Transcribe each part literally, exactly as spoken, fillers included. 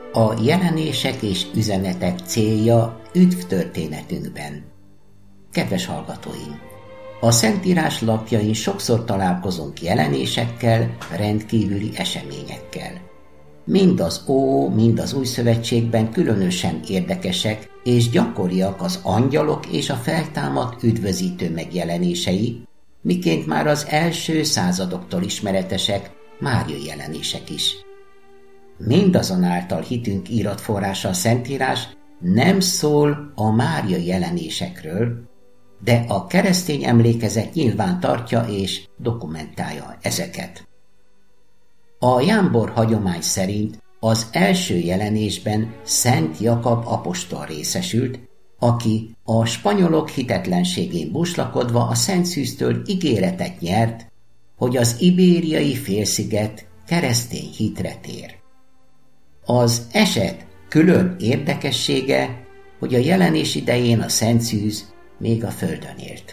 A jelenések és üzenetek célja üdvtörténetünkben. Kedves hallgatóim! A Szentírás lapjain sokszor találkozunk jelenésekkel, rendkívüli eseményekkel. Mind az Ó, mind az Új Szövetségben különösen érdekesek és gyakoriak az angyalok és a feltámadt üdvözítő megjelenései, miként már az első századoktól ismeretesek Mária jelenések is. Mindazonáltal hitünk íratforrása a Szentírás nem szól a Mária jelenésekről, de a keresztény emlékezet nyilván tartja és dokumentálja ezeket. A jámbor hagyomány szerint az első jelenésben Szent Jakab apostol részesült, aki a spanyolok hitetlenségén buslakodva a Szent Szűztől ígéretet nyert, hogy az ibériai félsziget keresztény hitre tér. Az eset külön érdekessége, hogy a jelenés idején a Szent Szűz még a földön élt.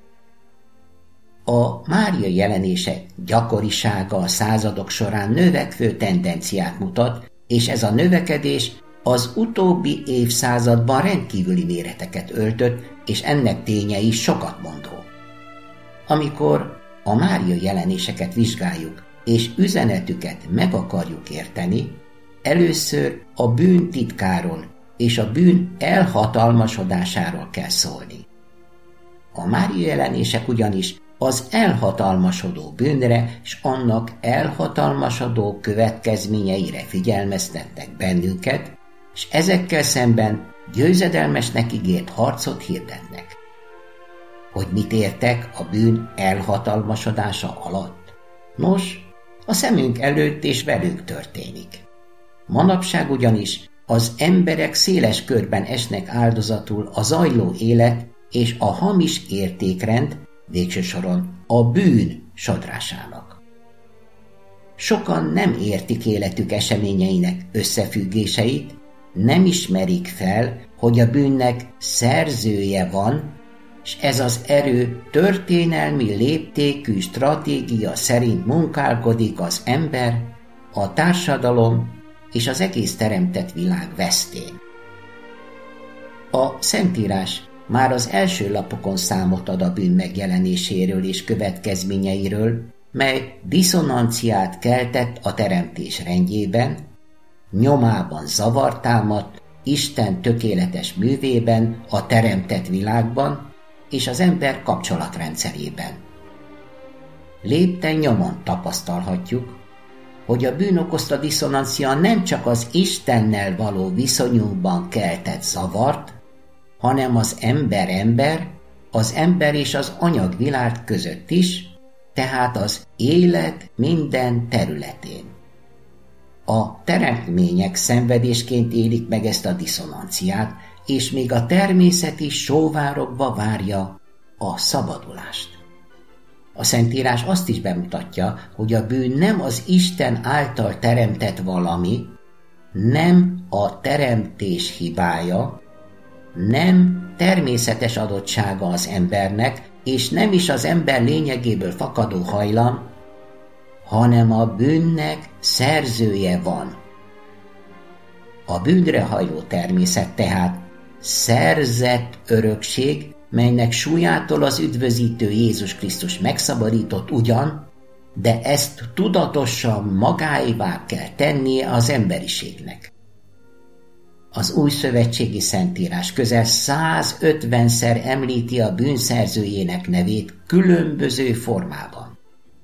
A Mária jelenések gyakorisága a századok során növekvő tendenciát mutat, és ez a növekedés az utóbbi évszázadban rendkívüli méreteket öltött, és ennek tényei sokat mondó. Amikor a Mária jelenéseket vizsgáljuk, és üzenetüket meg akarjuk érteni, először a bűn titkáról és a bűn elhatalmasodásáról kell szólni. A Mária jelenések ugyanis az elhatalmasodó bűnre és annak elhatalmasodó következményeire figyelmeztetnek bennünket, és ezekkel szemben győzedelmesnek ígért harcot hirdetnek. Hogy mit értek a bűn elhatalmasodása alatt? Nos, a szemünk előtt és velünk történik. Manapság ugyanis az emberek széles körben esnek áldozatul a zajló élet és a hamis értékrend, végső soron a bűn sodrásának. Sokan nem értik életük eseményeinek összefüggéseit, nem ismerik fel, hogy a bűnnek szerzője van, és ez az erő történelmi léptékű stratégia szerint munkálkodik az ember, a társadalom és az egész teremtett világ vesztén. A Szentírás már az első lapokon számot ad a bűn megjelenéséről és következményeiről, mely diszonanciát keltett a teremtés rendjében, nyomában zavart támadt Isten tökéletes művében, a teremtett világban és az ember kapcsolatrendszerében. Lépten nyomon tapasztalhatjuk, hogy a bűn okozta diszonancia nem csak az Istennel való viszonyunkban keltett zavart, hanem az ember-ember, az ember és az anyagvilág között is, tehát az élet minden területén. A teremtmények szenvedésként élik meg ezt a diszonanciát, és még a természet is sóvárogva várja a szabadulást. A Szentírás azt is bemutatja, hogy a bűn nem az Isten által teremtett valami, nem a teremtés hibája, nem természetes adottsága az embernek, és nem is az ember lényegéből fakadó hajlam, hanem a bűnnek szerzője van. A bűnre hajló természet tehát szerzett örökség, melynek súlyától az üdvözítő Jézus Krisztus megszabadított ugyan, de ezt tudatosan magáévá kell tennie az emberiségnek. Az új szövetségi Szentírás közel százötvenszer említi a bűn szerzőjének nevét különböző formában.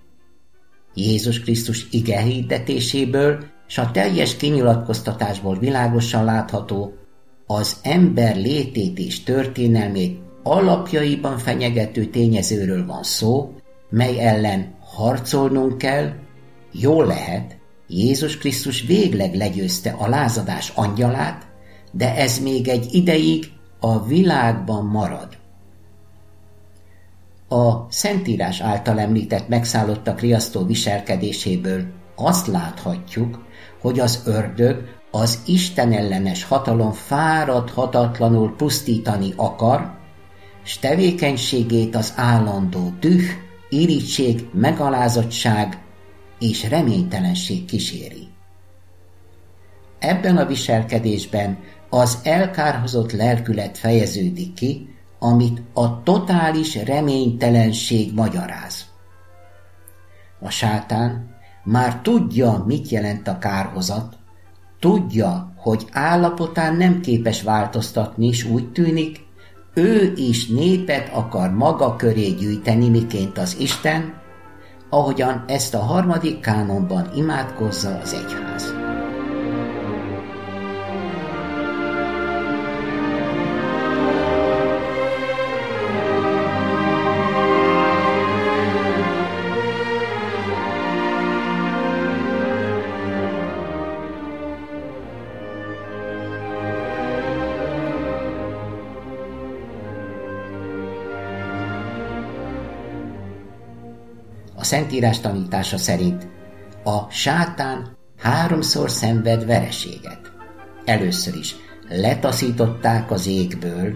Jézus Krisztus ige hirdetéséből és a teljes kinyilatkoztatásból világosan látható, az ember létét és történelmét alapjaiban fenyegető tényezőről van szó, mely ellen harcolnunk kell. Jól lehet, Jézus Krisztus végleg legyőzte a lázadás angyalát, de ez még egy ideig a világban marad. A Szentírás által említett megszállottak riasztó viselkedéséből azt láthatjuk, hogy az ördög az istenellenes hatalom fáradhatatlanul pusztítani akar, s tevékenységét az állandó düh, irigység, megalázottság és reménytelenség kíséri. Ebben a viselkedésben az elkárhozott lelkület fejeződik ki, amit a totális reménytelenség magyaráz. A sátán már tudja, mit jelent a kárhozat, tudja, hogy állapotán nem képes változtatni, és úgy tűnik, ő is népet akar maga köré gyűjteni, miként az Isten, ahogyan ezt a harmadik kánonban imádkozza az egyház. A Szentírás tanítása szerint a sátán háromszor szenved vereséget. Először is letaszították az égből.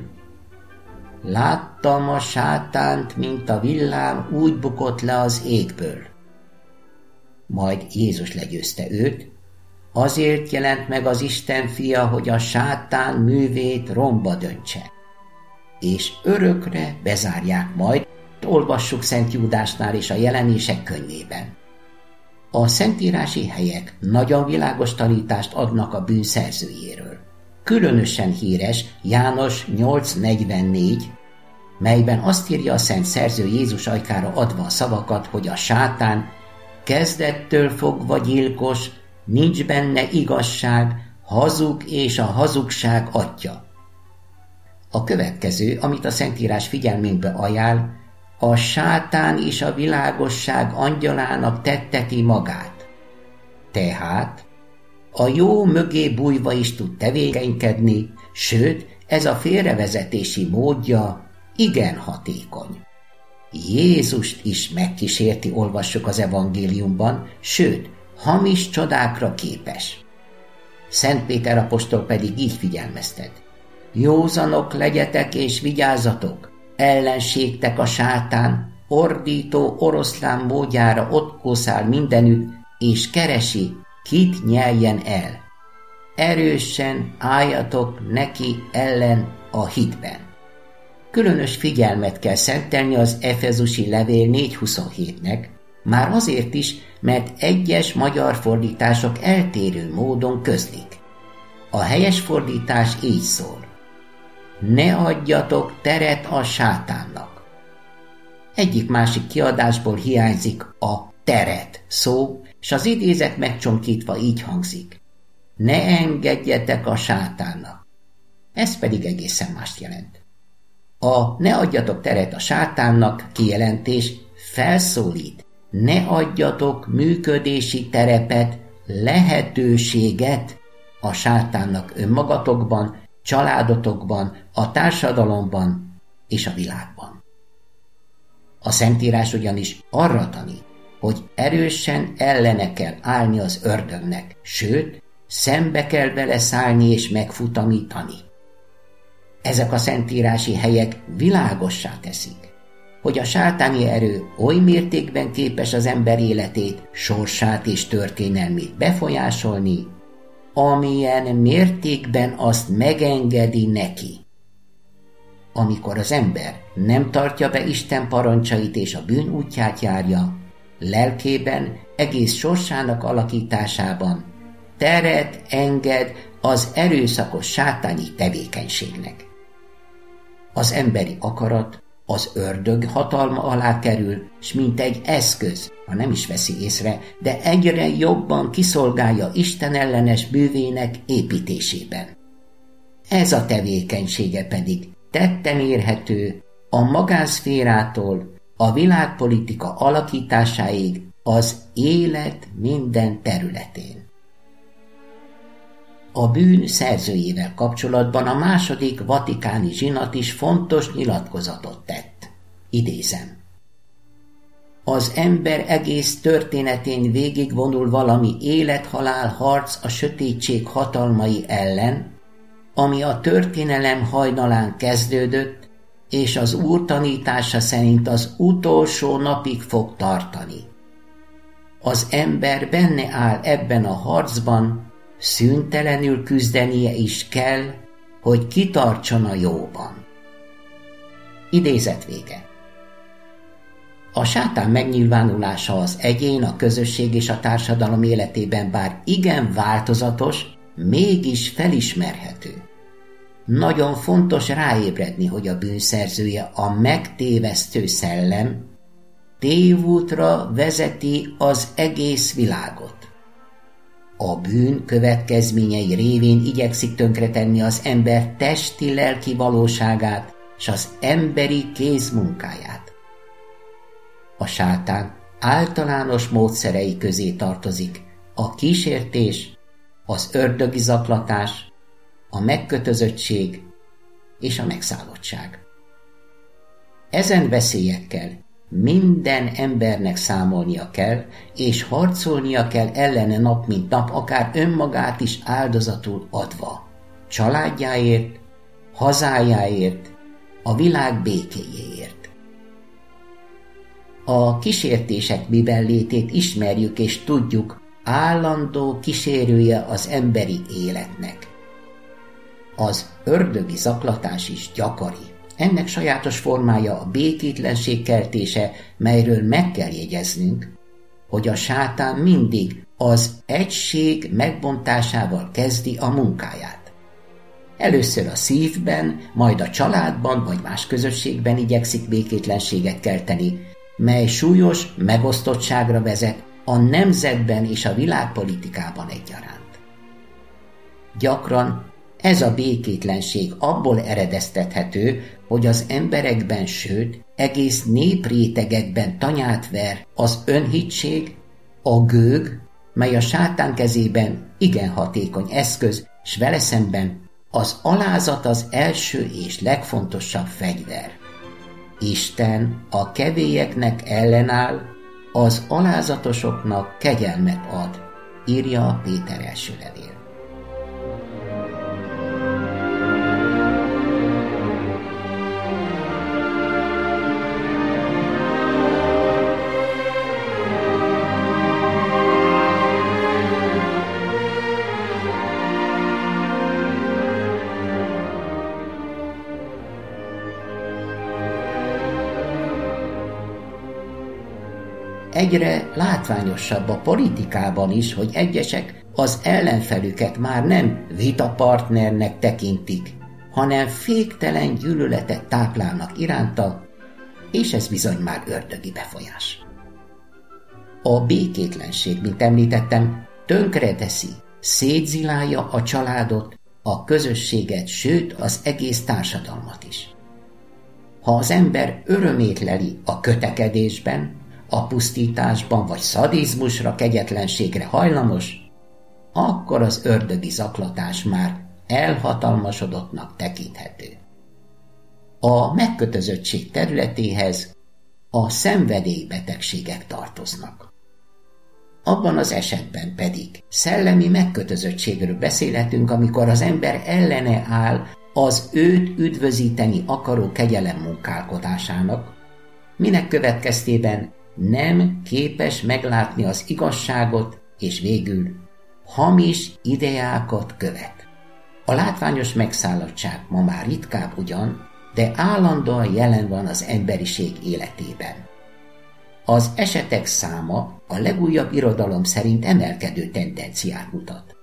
Láttam a sátánt, mint a villám, úgy bukott le az égből. Majd Jézus legyőzte őt, azért jelent meg az Isten fia, hogy a sátán művét romba döntse. És örökre bezárják majd, olvassuk Szent Júdásnál és a Jelenések könyvében. A szentírási helyek nagyon világos tanítást adnak a bűn szerzőjéről. Különösen híres János nyolc negyvennégy, melyben azt írja a szent szerző Jézus ajkára adva a szavakat, hogy a sátán kezdettől fogva gyilkos, nincs benne igazság, hazug és a hazugság atya. A következő, amit a Szentírás figyelménkbe ajánl, a sátán és a világosság angyalának tetteti magát. Tehát a jó mögé bújva is tud tevékenykedni, sőt, ez a félrevezetési módja igen hatékony. Jézust is megkísérti, olvassuk az evangéliumban, sőt, hamis csodákra képes. Szent Péter apostol pedig így figyelmeztet. Józanok legyetek és vigyázzatok, ellenségtek a sátán, ordító oroszlán módjára ott kószál mindenütt, és keresi, kit nyeljen el. Erősen álljatok neki ellen a hitben. Különös figyelmet kell szentelni az efezusi levél négy huszonhétnek, már azért is, mert egyes magyar fordítások eltérő módon közlik. A helyes fordítás így szól. Ne adjatok teret a sátánnak. Egyik-másik kiadásból hiányzik a teret szó, és az idézet megcsonkítva így hangzik. Ne engedjetek a sátánnak. Ez pedig egészen mást jelent. A ne adjatok teret a sátánnak kijelentés felszólít. Ne adjatok működési terepet, lehetőséget a sátánnak önmagatokban, családotokban, a társadalomban és a világban. A Szentírás ugyanis arra tanít, hogy erősen ellene kell állni az ördögnek, sőt, szembe kell vele szállni és megfutamítani. Ezek a szentírási helyek világossá teszik, hogy a sátáni erő oly mértékben képes az ember életét, sorsát és történelmét befolyásolni, amilyen mértékben azt megengedi neki. Amikor az ember nem tartja be Isten parancsait és a bűn útját járja, lelkében, egész sorsának alakításában teret enged az erőszakos sátáni tevékenységnek. Az emberi akarat az ördög hatalma alá kerül, s mint egy eszköz, ha nem is veszi észre, de egyre jobban kiszolgálja Isten ellenes bűvének építésében. Ez a tevékenysége pedig tetten érhető a magánszférától a világpolitika alakításáig az élet minden területén. A bűn szerzőjével kapcsolatban a második vatikáni zsinat is fontos nyilatkozatot tett. Idézem. Az ember egész történetén végigvonul valami élet-halál harc a sötétség hatalmai ellen, ami a történelem hajnalán kezdődött, és az Úr tanítása szerint az utolsó napig fog tartani. Az ember benne áll ebben a harcban, szüntelenül küzdenie is kell, hogy kitartson a jóban. Idézet vége. A sátán megnyilvánulása az egyén, a közösség és a társadalom életében bár igen változatos, mégis felismerhető. Nagyon fontos ráébredni, hogy a bűnszerzője, a megtévesztő szellem tévútra vezeti az egész világot. A bűn következményei révén igyekszik tönkretenni az ember testi-lelki valóságát és az emberi kézmunkáját. A sátán általános módszerei közé tartozik a kísértés, az ördögi zaklatás, a megkötözöttség és a megszállottság. Ezen veszélyekkel minden embernek számolnia kell, és harcolnia kell ellene nap mint nap, akár önmagát is áldozatul adva, családjáért, hazájáért, a világ békéjéért. A kísértések miben létét ismerjük és tudjuk, állandó kísérője az emberi életnek. Az ördögi zaklatás is gyakori. Ennek sajátos formája a békétlenség keltése, melyről meg kell jegyeznünk, hogy a sátán mindig az egység megbontásával kezdi a munkáját. Először a szívben, majd a családban vagy más közösségben igyekszik békétlenséget kelteni, mely súlyos megosztottságra vezet a nemzetben és a világpolitikában egyaránt. Gyakran ez a békétlenség abból eredeztethető, hogy az emberekben, sőt, egész néprétegekben tanyát ver az önhittség, a gőg, mely a sátán kezében igen hatékony eszköz, s vele szemben az alázat az első és legfontosabb fegyver. Isten a kevélyeknek ellenáll, az alázatosoknak kegyelmet ad, írja Péter első levél. Egyre látványosabb a politikában is, hogy egyesek az ellenfelüket már nem vitapartnernek tekintik, hanem féktelen gyűlöletet táplálnak iránta, és ez bizony már ördögi befolyás. A békétlenség, mint említettem, tönkreteszi, szétzilálja a családot, a közösséget, sőt az egész társadalmat is. Ha az ember örömét leli a kötekedésben, a pusztításban vagy szadizmusra, kegyetlenségre hajlamos, akkor az ördögi zaklatás már elhatalmasodottnak tekinthető. A megkötözöttség területéhez a szenvedélybetegségek tartoznak. Abban az esetben pedig szellemi megkötözöttségről beszélhetünk, amikor az ember ellene áll az őt üdvözíteni akaró kegyelem munkálkodásának, minek következtében nem képes meglátni az igazságot, és végül hamis ideákat követ. A látványos megszállottság ma már ritkább ugyan, de állandóan jelen van az emberiség életében. Az esetek száma a legújabb irodalom szerint emelkedő tendenciát mutat.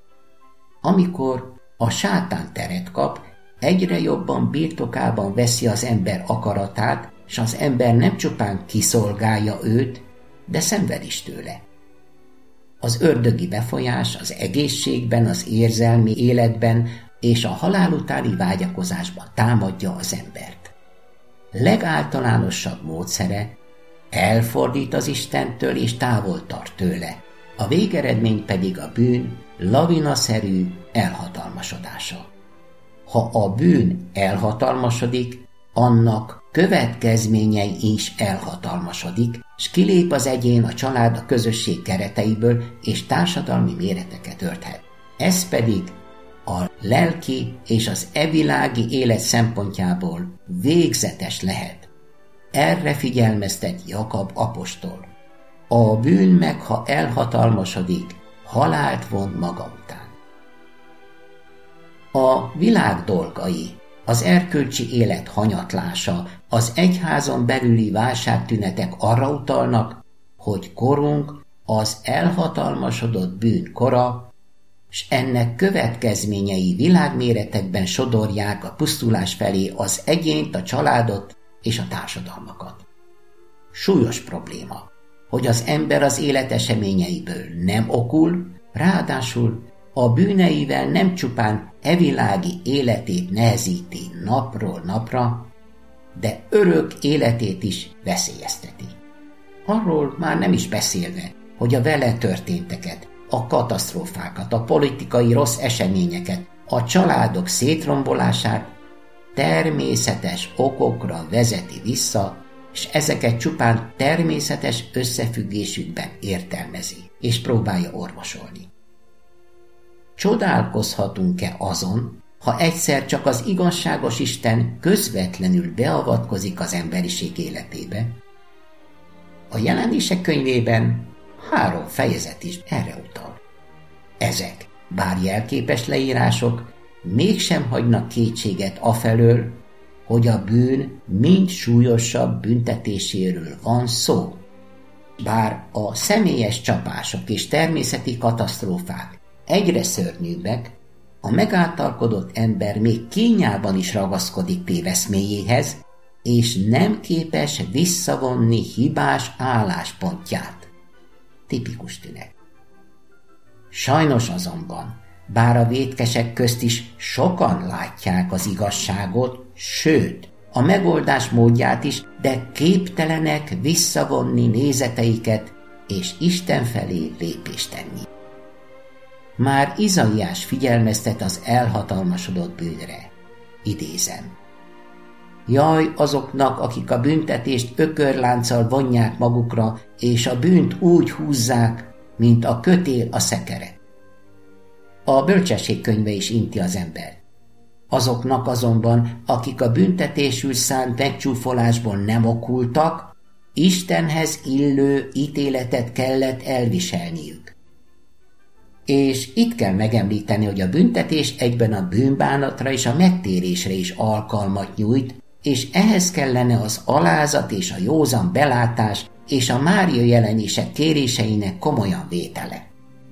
Amikor a sátán teret kap, egyre jobban birtokában veszi az ember akaratát, és az ember nem csupán kiszolgálja őt, de szenved is tőle. Az ördögi befolyás az egészségben, az érzelmi életben és a halál utáni vágyakozásban támadja az embert. Legáltalánosabb módszere elfordít az Istentől és távol tart tőle, a végeredmény pedig a bűn lavinaszerű elhatalmasodása. Ha a bűn elhatalmasodik, annak következményei is elhatalmasodik, s kilép az egyén, a család, a közösség kereteiből, és társadalmi méreteket ölthet. Ez pedig a lelki és az evilági élet szempontjából végzetes lehet. Erre figyelmeztet Jakab apostol. A bűn meg, ha elhatalmasodik, halált von maga után. A világ dolgai, az erkölcsi élet hanyatlása, az egyházon belüli válságtünetek arra utalnak, hogy korunk az elhatalmasodott bűn kora, s ennek következményei világméretekben sodorják a pusztulás felé az egyént, a családot és a társadalmakat. Súlyos probléma, hogy az ember az élet eseményeiből nem okul, ráadásul a bűneivel nem csupán evilági életét nehezíti napról napra, de örök életét is veszélyezteti. Arról már nem is beszélve, hogy a vele történteket, a katasztrófákat, a politikai rossz eseményeket, a családok szétrombolását természetes okokra vezeti vissza, és ezeket csupán természetes összefüggésükben értelmezi, és próbálja orvosolni. Csodálkozhatunk-e azon, ha egyszer csak az igazságos Isten közvetlenül beavatkozik az emberiség életébe? A Jelenések könyvében három fejezet is erre utal. Ezek, bár jelképes leírások, mégsem hagynak kétséget afelől, hogy a bűn mind súlyosabb büntetéséről van szó. Bár a személyes csapások és természeti katasztrófák egyre szörnyűbbek, a megáltalkodott ember még kínjában is ragaszkodik téveszméjéhez, és nem képes visszavonni hibás álláspontját. Tipikus tünet. Sajnos azonban, bár a vétkesek közt is sokan látják az igazságot, sőt, a megoldás módját is, de képtelenek visszavonni nézeteiket és Isten felé lépést tenni. Már Izaiás figyelmeztet az elhatalmasodott bűnre. Idézem. Jaj azoknak, akik a büntetést ökörlánccal vonják magukra, és a bűnt úgy húzzák, mint a kötél a szekeret. A bölcsesség könyve is inti az embert. Azoknak azonban, akik a büntetésül szánt megcsúfolásból nem okultak, Istenhez illő ítéletet kellett elviselniük. És itt kell megemlíteni, hogy a büntetés egyben a bűnbánatra és a megtérésre is alkalmat nyújt, és ehhez kellene az alázat és a józan belátás és a Mária jelenések kéréseinek komolyan vétele.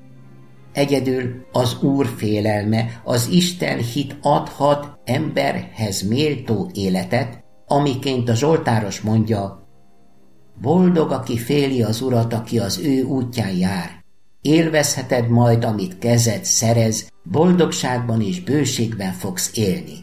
Egyedül az Úr félelme, az Isten hit adhat emberhez méltó életet, amiként a zsoltáros mondja, boldog, aki féli az Urat, aki az ő útján jár. Élvezheted majd, amit kezed szerez, boldogságban és bőségben fogsz élni.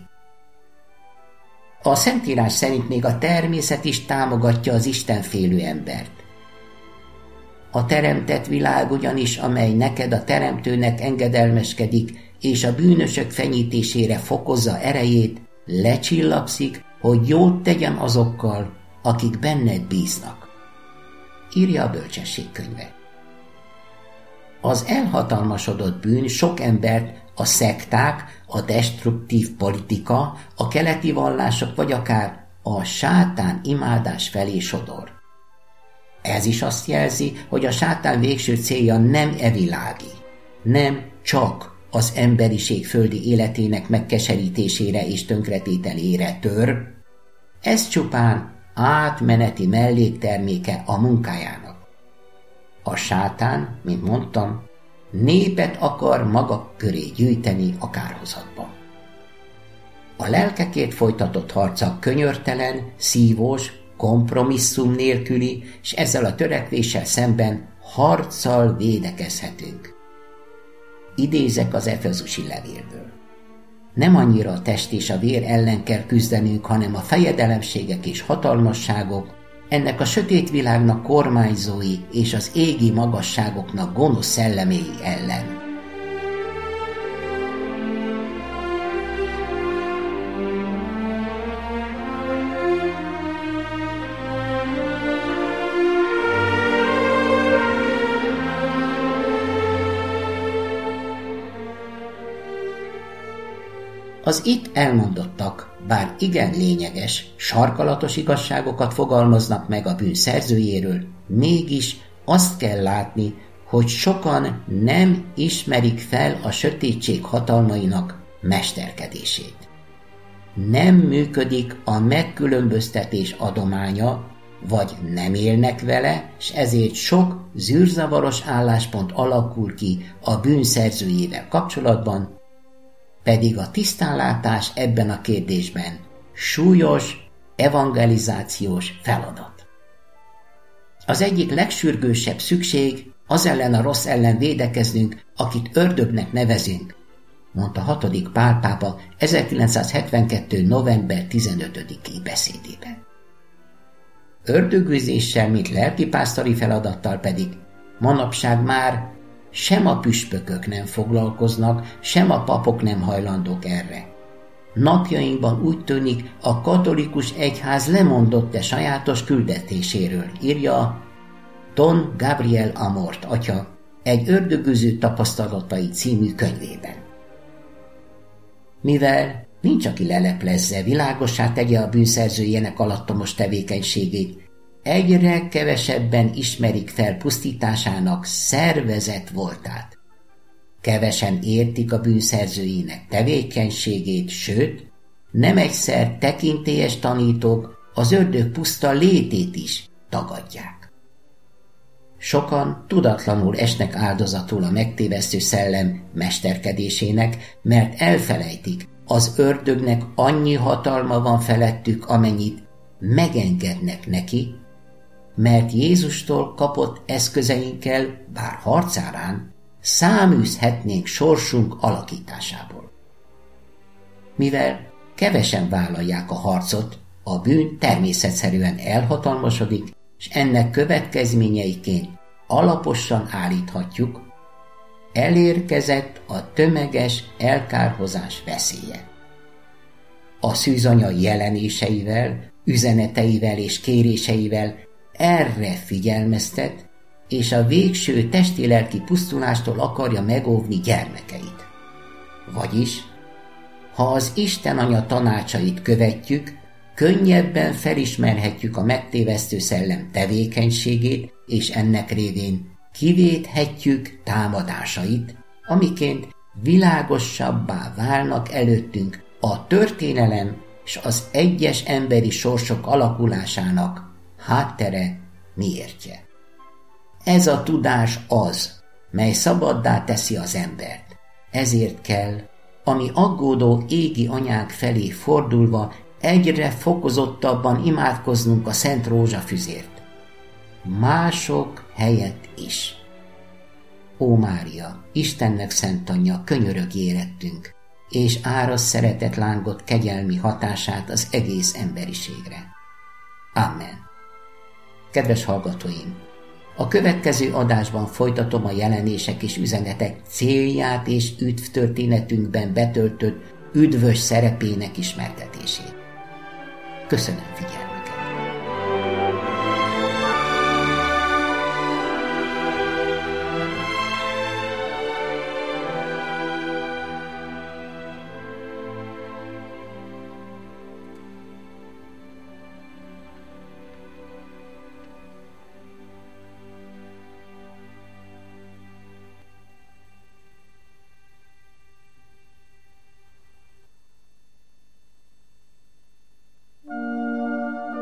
A Szentírás szerint még a természet is támogatja az istenfélő embert. A teremtett világ ugyanis, amely neked a teremtőnek engedelmeskedik, és a bűnösök fenyítésére fokozza erejét, lecsillapszik, hogy jót tegyen azokkal, akik benned bíznak. Írja a bölcsesség könyve. Az elhatalmasodott bűn sok embert a szekták, a destruktív politika, a keleti vallások vagy akár a sátán imádás felé sodor. Ez is azt jelzi, hogy a sátán végső célja nem evilági, nem csak az emberiség földi életének megkeserítésére és tönkretételére tör, ez csupán átmeneti mellékterméke a munkájának. A sátán, mint mondtam, népet akar maga köré gyűjteni a kárhozatban. A lelkekért folytatott harca könyörtelen, szívós, kompromisszum nélküli, és ezzel a törekvéssel szemben harccal védekezhetünk. Idézek az Efezusi levélből. Nem annyira a test és a vér ellen kell küzdenünk, hanem a fejedelemségek és hatalmasságok, ennek a sötét világnak kormányzói és az égi magasságoknak gonosz szelleméi ellen. Az itt elmondottak, bár igen lényeges, sarkalatos igazságokat fogalmaznak meg a bűn szerzőjéről, mégis azt kell látni, hogy sokan nem ismerik fel a sötétség hatalmainak mesterkedését. Nem működik a megkülönböztetés adománya, vagy nem élnek vele, s ezért sok zűrzavaros álláspont alakul ki a bűn szerzőjével kapcsolatban, pedig a tisztánlátás ebben a kérdésben súlyos evangelizációs feladat. Az egyik legsürgősebb szükség az ellen a rossz ellen védekeznünk, akit ördögnek nevezünk, mondta hatodik Pál pápa ezerkilencszázhetvenkettő. november tizenötödiki beszédében. Ördögűzéssel, mint lelkipásztori feladattal pedig manapság már sem a püspökök nem foglalkoznak, sem a papok nem hajlandók erre. Napjainkban úgy tűnik, a katolikus egyház lemondott e sajátos küldetéséről, írja Don Gabriel Amort atya egy Ördögűző tapasztalatai című könyvében. Mivel nincs, aki leleplezze, világossá tegye a bűnszerzőjének alattomos tevékenységét, egyre kevesebben ismerik fel pusztításának szervezett voltát. Kevesen értik a bűnszerzőjének tevékenységét, sőt, nem egyszer tekintélyes tanítók az ördög puszta létét is tagadják. Sokan tudatlanul esnek áldozatul a megtévesztő szellem mesterkedésének, mert elfelejtik, az ördögnek annyi hatalma van felettük, amennyit megengednek neki, mert Jézustól kapott eszközeinkkel, bár harcárán, száműzhetnénk sorsunk alakításából. Mivel kevesen vállalják a harcot, a bűn természetszerűen elhatalmasodik, és ennek következményeiként alaposan állíthatjuk, elérkezett a tömeges elkárhozás veszélye. A szűzanya jelenéseivel, üzeneteivel és kéréseivel erre figyelmeztet, és a végső testi-lelki pusztulástól akarja megóvni gyermekeit. Vagyis, ha az Isten Anya tanácsait követjük, könnyebben felismerhetjük a megtévesztő szellem tevékenységét, és ennek révén kivéthetjük támadásait, amiként világosabbá válnak előttünk a történelem és az egyes emberi sorsok alakulásának háttere, miértje. Ez a tudás az, mely szabaddá teszi az embert. Ezért kell, ami aggódó égi anyák felé fordulva egyre fokozottabban imádkoznunk a Szent Rózsafüzért. Mások helyett is. Ó Mária, Istennek szent anyja, könyörögj érettünk, és árasz szeretet lángot kegyelmi hatását az egész emberiségre. Amen. Kedves hallgatóim! A következő adásban folytatom a jelenések és üzenetek célját és üdv történetünkben betöltött üdvös szerepének ismertetését. Köszönöm figyelmet!